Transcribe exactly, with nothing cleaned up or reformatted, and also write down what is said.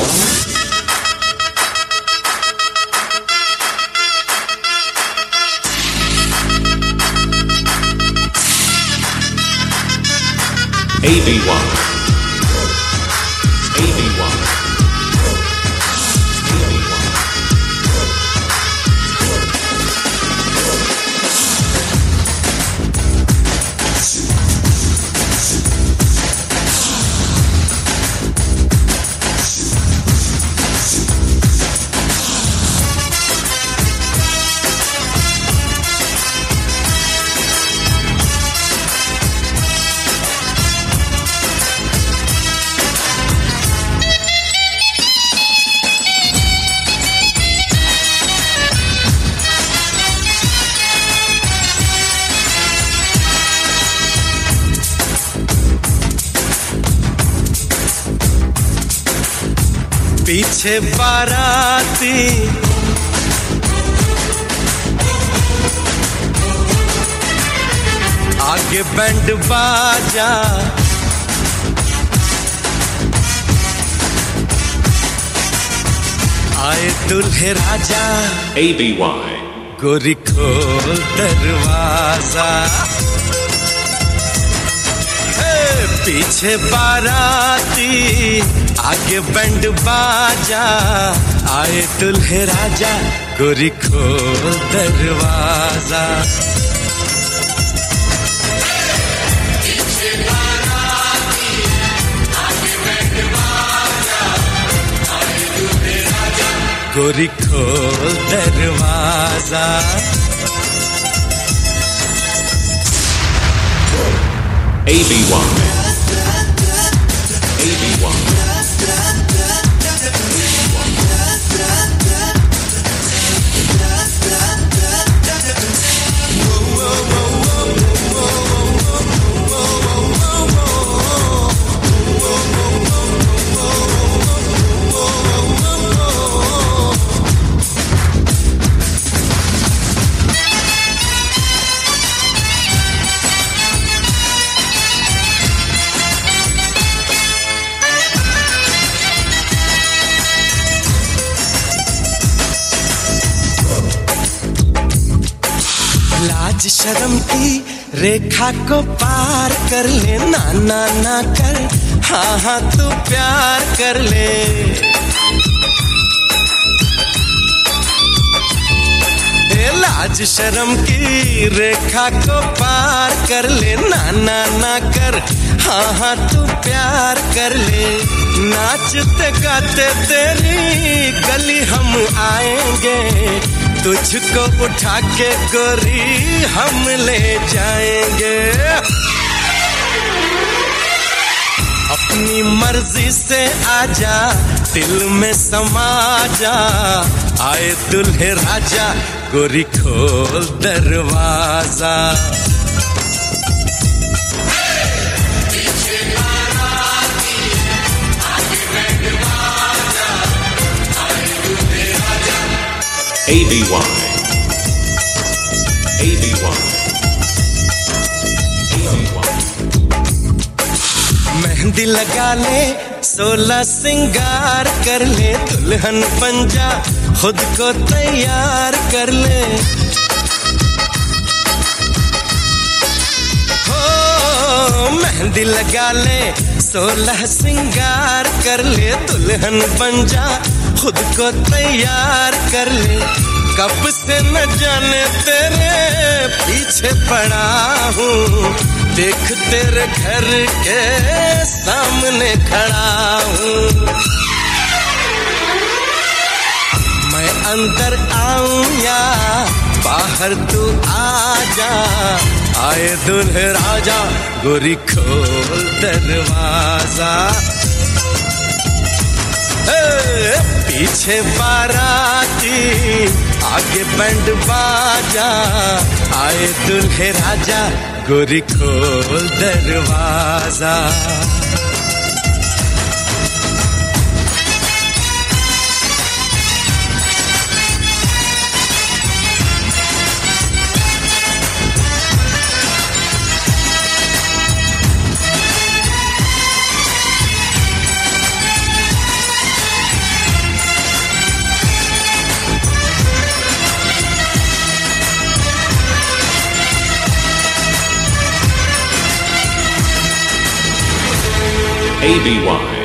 A B one. A B one. पीछे बाराती आगे बैंड बाजा, आए दुल्हे राजा। A B Y. गोरी खोल दरवाजा, पीछे बाराती आगे बैंड बाजा, आए दुल्हे राजा। गोरी खोल दरवाजा, पीछे बाराती आगे बैंड बाजा, आए दुल्हे राजा। गोरी खोल दरवाजा। A B one. A B one. लाज शर्म की रेखा को पार कर ले, ना ना ना कर, हाँ हाँ तू प्यार कर ले। ए लाज शर्म की रेखा को पार कर ले, ना ना ना कर, हाँ हाँ तू प्यार कर ले। नाचते गाते तेरी गली हम आएंगे, तुझको उठा के गोरी हम ले जाएंगे। अपनी मर्जी से आजा, दिल में समा जा, आए दुल्हे राजा। गोरी खोल दरवाजा, A B Y. A B Y. A B Y. Mehndi लगा ले, सोलह सिंगार कर ले, दुल्हन बन जा, खुद को तैयार कर ले। हो मेहंदी लगा ले, सोलह सिंगार कर ले, दुल्हन बन जा, खुद को तैयार कर ले। कब से न जाने तेरे पीछे पड़ा हूँ, देख तेरे घर के सामने खड़ा हूँ। मैं अंदर आऊं या बाहर तू आ जा, आए दुल्हे राजा। गोरी खोल दरवाजा, पीछे बाराती आगे बैंड बाजा, आए दुल्हे राजा। गोरी खोल दरवाजा। A B Y